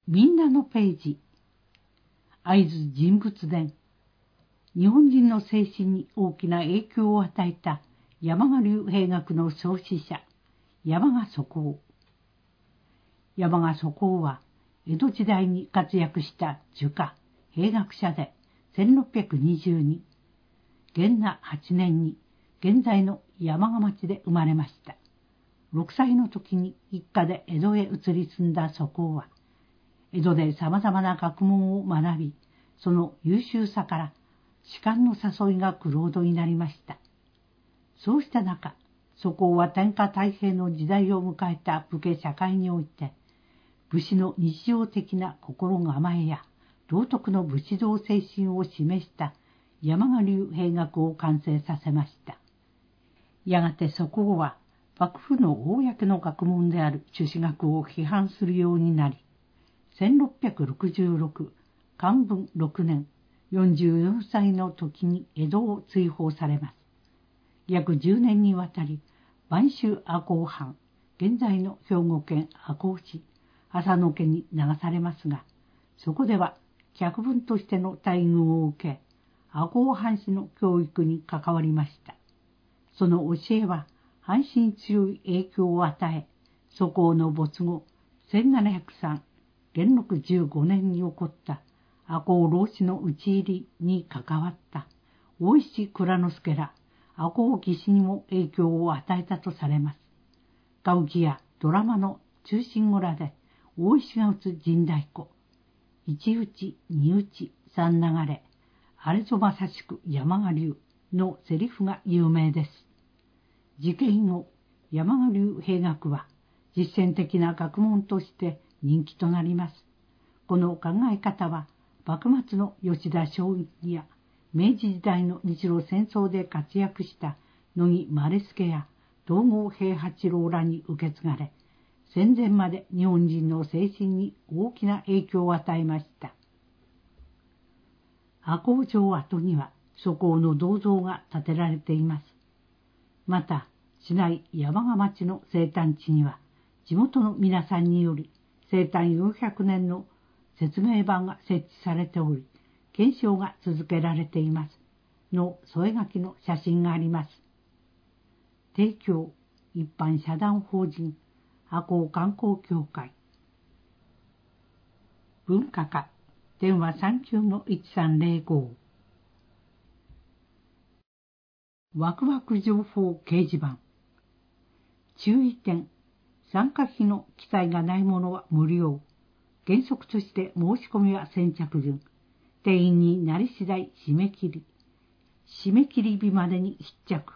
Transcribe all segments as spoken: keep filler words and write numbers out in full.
みんなのページ。会津人物伝。日本人の精神に大きな影響を与えた山賀流兵学の創始者、山賀素行。山賀素行は江戸時代に活躍した儒家、兵学者でせんろっぴゃくにじゅうに、元和はちねんに現在の山賀町で生まれました。ろくさいの時に一家で江戸へ移り住んだ素行は、江戸で様々な学問を学び、その優秀さから士官の誘いがクロードになりました。そうした中、素行は天下太平の時代を迎えた武家社会において、武士の日常的な心構えや道徳の武士道精神を示した山賀流兵学を完成させました。やがて素行は幕府の公の学問である朱子学を批判するようになり、せんろっぴゃくろくじゅうろく、寛文ろくねん、よんじゅうよんさいの時に江戸を追放されます。約じゅうねんにわたり、播州赤穂藩、現在の兵庫県赤穂市、浅野家に流されますが、そこでは客分としての待遇を受け、赤穂藩士の教育に関わりました。その教えは、藩士に強い影響を与え、素行の没後、せんななひゃくさん、元禄じゅうごねんに起こった赤穂浪士の討ち入りに関わった大石内蔵助ら赤穂義士にも影響を与えたとされます。歌舞伎やドラマの中心蔵で大石が打つ陣太鼓、一打ち、二打ち、三流れ、あれぞまさしく山賀流のセリフが有名です。事件後、山賀流兵学は実践的な学問として人気となります。この考え方は、幕末の吉田松陰や明治時代の日露戦争で活躍した乃木希助や東郷平八郎らに受け継がれ、戦前まで日本人の精神に大きな影響を与えました。赤穂城跡には素行の銅像が建てられています。また、市内山賀町の生誕地には、地元の皆さんにより、生誕よんひゃくねんの説明板が設置されており、検証が続けられています。の添え書きの写真があります。提供一般社団法人赤穂観光協会。文化課電話 さんきゅうのいちさんぜろご。ワクワク情報掲示板。注意点。参加費の記載がないものは無料。原則として申し込みは先着順。定員になり次第締め切り。締め切り日までに必着。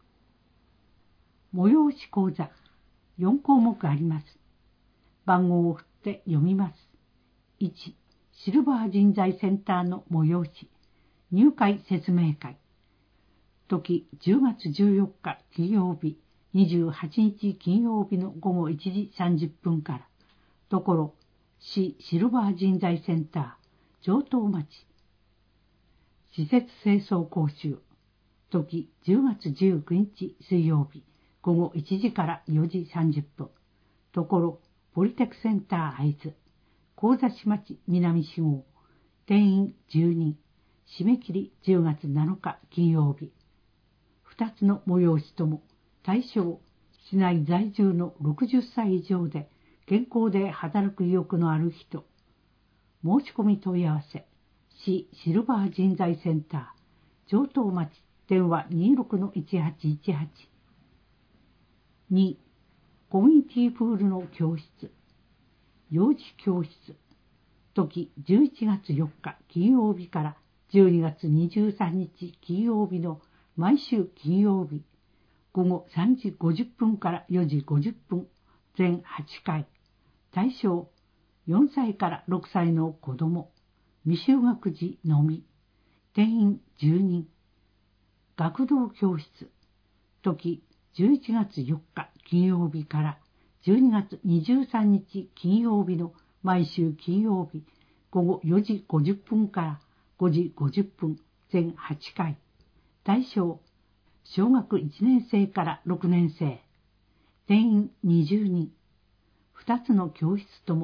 催し講座。よんこうもくあります。番号を振って読みます。いち. シルバー人材センターの催し。入会説明会。時じゅうがつじゅうよっか金曜日。にじゅうはちにち金曜日のごごいちじさんじゅっぷんから、ところ、市シルバー人材センター、城東町。施設清掃講習。時じゅうがつじゅうくにち水曜日、ごごいちじからよじさんじゅっぷん。ところ、ポリテクセンター会津。神指町南四号。定員じゅうにん。締め切りじゅうがつなのか金曜日。二つの催しとも、対象、市内在住のろくじゅっさい以上で健康で働く意欲のある人。申し込み問い合わせ、市シルバー人材センター、城東町、電話 にじゅうろくのいちはちいちはち。に. コミュニティプールの教室。幼児教室。時じゅういちがつよっか金曜日からじゅうにがつにじゅうさんにち金曜日の毎週金曜日。ごごさんじごじゅっぷんからよじごじゅっぷん、全はちかい。対象、よんさいからろくさいの子供、未就学児のみ。定員じゅうにん。学童教室。時じゅういちがつよっか金曜日からじゅうにがつにじゅうさんにち金曜日の毎週金曜日、ごごよじごじゅっぷんからごじごじゅっぷん、全はちかい。対象、小学いちねんせいからろくねんせい。定員にじゅうにん。二つの教室とも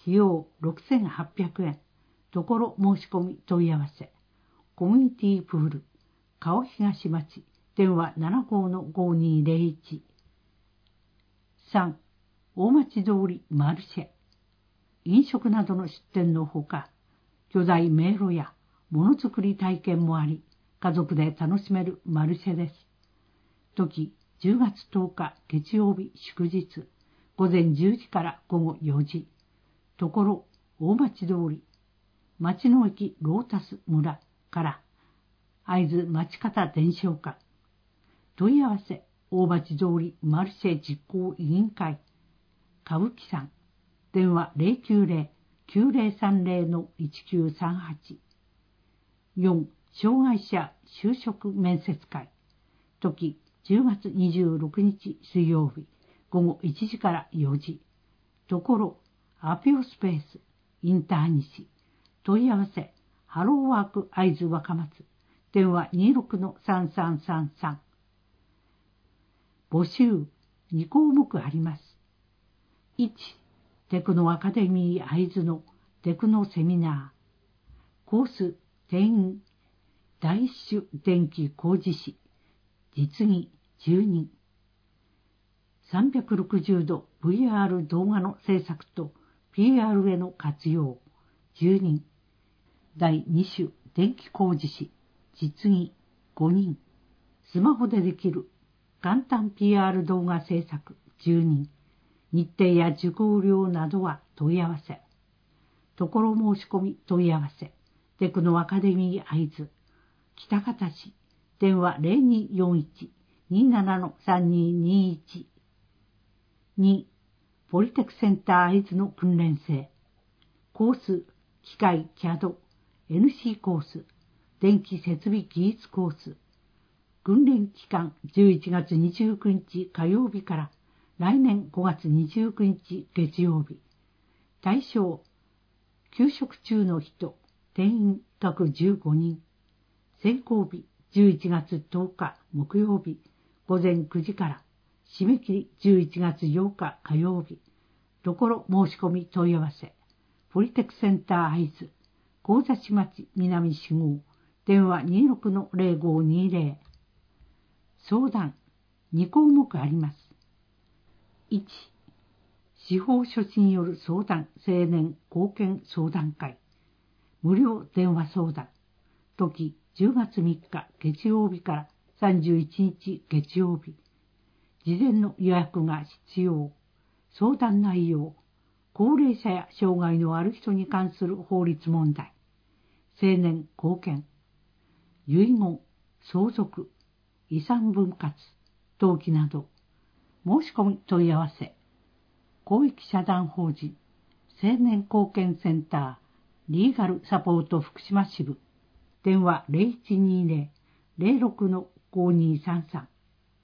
費用ろくせんはっぴゃくえん。ところ申し込み問い合わせ。コミュニティプール、川東町、電話 ななごーのごにーぜろいち。さん. 大町通りマルシェ。飲食などの出店のほか、巨大迷路やものづくり体験もあり、家族で楽しめるマルシェです。時、じゅうがつとおか月曜日祝日、午前じゅうじから午後よじ。ところ、大町通り、町の駅ロータス村から会津町方伝承館。問い合わせ、大町通りマルシェ実行委員会、歌舞伎さん。電話 ゼロきゅうゼロ きゅうゼロさんゼロのいちきゅうさんはち。よん. 障害者就職面接会。時、じゅうがつにじゅうろくにち水曜日、午後いちじからよじ。ところ、アピオスペース、インター西。問い合わせ、ハローワーク会津若松。電話 にじゅうろくのさんさんさんさん。募集、にこうもくあります。いち. テクノアカデミー会津のテクノセミナー。コース、定員、第一種電気工事士。実技じゅうにん。さんびゃくろくじゅうど ブイアール 動画の制作と ピーアール への活用じゅうにん。第二種電気工事士。実技ごにん。スマホでできる簡単 ピーアール 動画制作じゅうにん。日程や受講料などは問い合わせ。ところ申し込み問い合わせ。テクノアカデミー会津、北方市、電話 ゼロにーよんいち にーななのさんにーにーいち。に. ポリテクセンター会津の訓練生。コース、機械 キャド、エヌシー コース、電気設備技術コース。訓練期間じゅういちがつにじゅうくにち火曜日から来年ごがつにじゅうくにち月曜日。対象、休職中の人、定員各じゅうごにん。選考日じゅういちがつとおか木曜日午前くじから。締め切りじゅういちがつようか火曜日。ところ申し込み問い合わせ。ポリテクセンター会津、神崎町南市号。電話 にじゅうろくのゼロごにーぜろ。相談、にこうもくあります。いち. 司法書士による相談青年貢献相談会。無料電話相談。時、じゅうがつみっか月曜日からさんじゅういちにち月曜日。事前の予約が必要。相談内容、高齢者や障害のある人に関する法律問題。青年貢献。遺言、相続、遺産分割、登記など。申し込み問い合わせ。公益社団法人青年貢献センターリーガルサポート福島支部。電話 ゼロいちにーぜろ ゼロろくのごにーさんさん。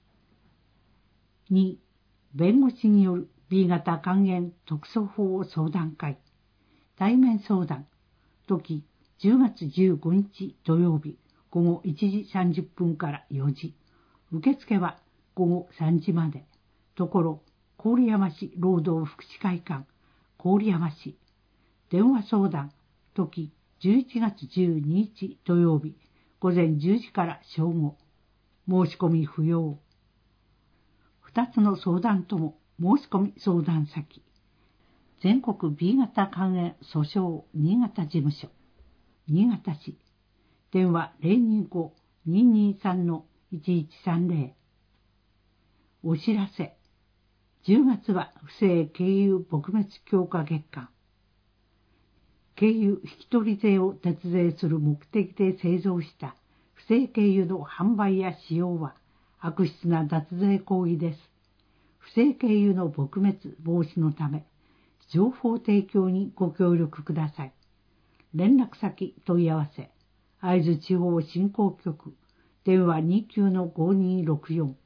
に. 弁護士による ビー 型肝炎特措法相談会。対面相談。時、じゅうがつじゅうごにち土曜日午後いちじさんじゅっぷんからよじ。受付はごごさんじまで。ところ、郡山市労働福祉会館、郡山市。電話相談。時、じゅういちがつじゅうににち土曜日午前じゅうじから正午。申し込み不要。二つの相談とも申し込み相談先。全国 ビー 型肝炎訴訟新潟事務所。新潟市。電話 ゼロにーご にーにーさんのいちいちさんぜろ。お知らせ。じゅうがつは不正経由撲滅強化月間。経由引取税を脱税する目的で製造した不正経由の販売や使用は悪質な脱税行為です。不正経由の撲滅防止のため、情報提供にご協力ください。連絡先問い合わせ。会津地方振興局。電話 にきゅうのごにーろくよん。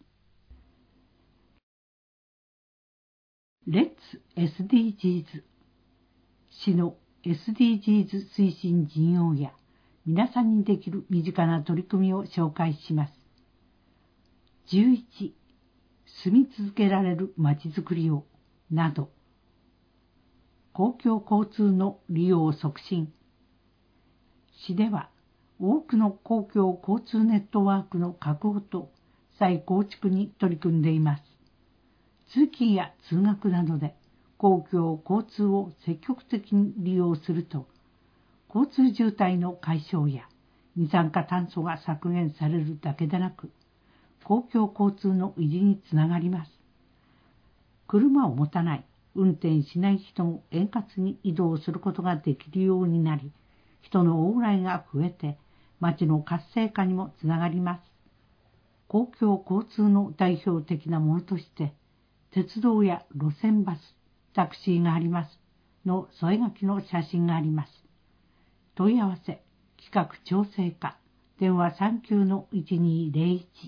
レッツ エスディージーズ。市の エスディージーズ 推進事業や皆さんにできる身近な取り組みを紹介します。じゅういち. 住み続けられるまちづくりをなど。 公共交通の利用促進。市では多くの公共交通ネットワークの確保と再構築に取り組んでいます。通勤や通学などで公共交通を積極的に利用すると、交通渋滞の解消や二酸化炭素が削減されるだけでなく、公共交通の維持につながります。車を持たない、運転しない人も円滑に移動することができるようになり、人の往来が増えて、町の活性化にもつながります。公共交通の代表的なものとして、鉄道や路線バス、タクシーがありますの添え書きの写真があります。問い合わせ、企画調整課、電話 さんきゅうのいちにーぜろいち。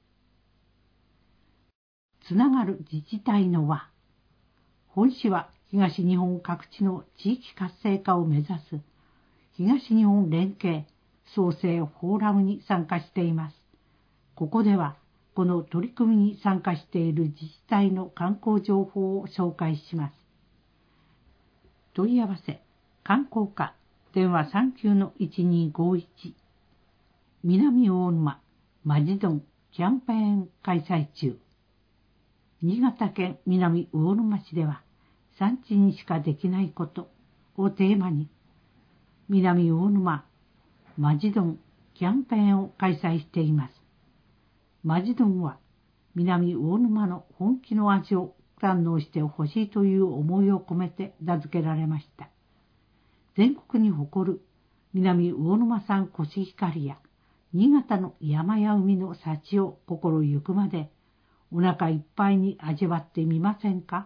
つながる自治体の輪。本市は東日本各地の地域活性化を目指す東日本連携創生フォーラムに参加しています。ここではこの取り組みに参加している自治体の観光情報を紹介します。問い合わせ、観光課、電話 さんきゅうのいちにーごいち。南大沼マジドンキャンペーン開催中。新潟県南魚沼市では、産地にしかできないことをテーマに、南魚沼マジドンキャンペーンを開催しています。マジドンは、南魚沼の本気の味を堪能してほしいという思いを込めて名付けられました。全国に誇る南魚沼産コシヒカリや、新潟の山や海の幸を心ゆくまで、お腹いっぱいに味わってみませんか？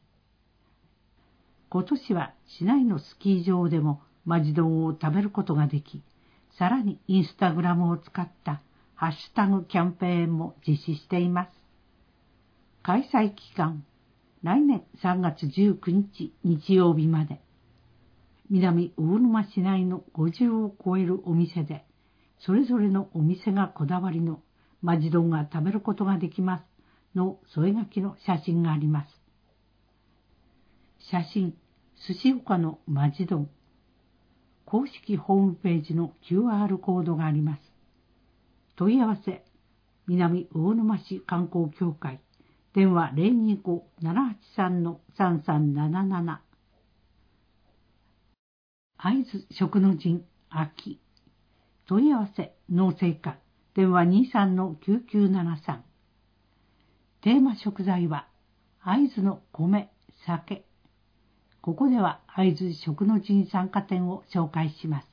今年は市内のスキー場でもマジ丼を食べることができ、さらにインスタグラムを使ったハッシュタグキャンペーンも実施しています。開催期間、来年さんがつじゅうくにち日曜日まで。南魚沼市内のごじゅうを超えるお店で、それぞれのお店がこだわりのマジ丼が食べることができますの添え書きの写真があります。写真、寿司岡のマジ丼。公式ホームページの キューアール コードがあります。問い合わせ、南魚沼市観光協会、電話 ゼロにーご ななはちさんのさんさんなななな。会津食の陣秋。問い合わせ、農政課、電話 にーさんのきゅうきゅうななさん。テーマ食材は、会津の米、酒。ここでは会津食の陣参加店を紹介します。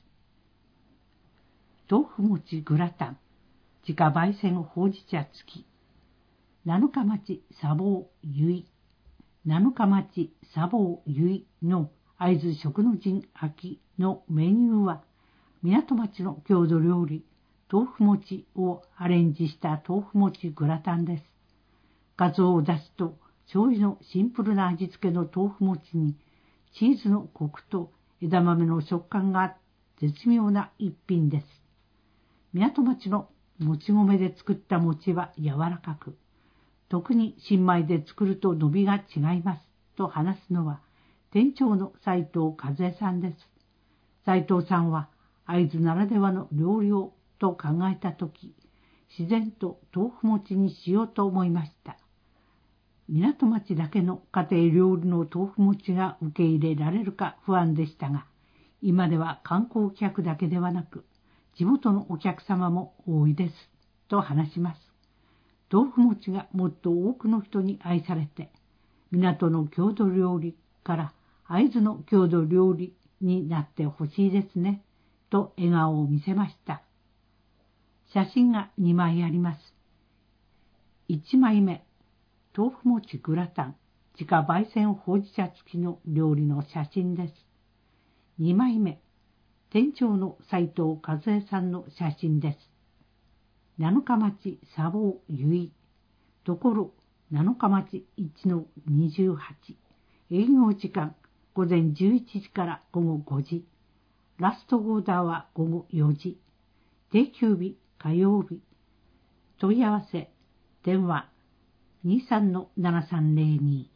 豆腐餅グラタン、自家焙煎ほうじ茶付き。七日町砂防ゆい。七日町砂防ゆいの会津食の陣秋のメニューは、港町の郷土料理、豆腐餅をアレンジした豆腐餅グラタンです。かつおだしと醤油のシンプルな味付けの豆腐餅に、チーズのコクと枝豆の食感が絶妙な一品です。港町のもち米で作った餅は柔らかく、特に新米で作ると伸びが違いますと話すのは、店長の斉藤和恵さんです。斉藤さんは、会津ならではの料理をと考えたとき、自然と豆腐餅にしようと思いました。港町だけの家庭料理の豆腐餅が受け入れられるか不安でしたが、今では観光客だけではなく、地元のお客様も多いです、と話します。豆腐餅がもっと多くの人に愛されて、港の郷土料理から会津の郷土料理になってほしいですね、と笑顔を見せました。写真がにまいあります。いちまいめ、豆腐餅グラタン、自家焙煎ほうじ茶付きの料理の写真です。にまいめ、店長の斉藤和恵さんの写真です。七日町砂防ゆい、ところ七日町いちのにじゅうはち、営業時間ごぜんじゅういちじからごごごじ、ラストオーダーはごごよじ、定休日火曜日。問い合わせ、電話 にーさんのななさんぜろに。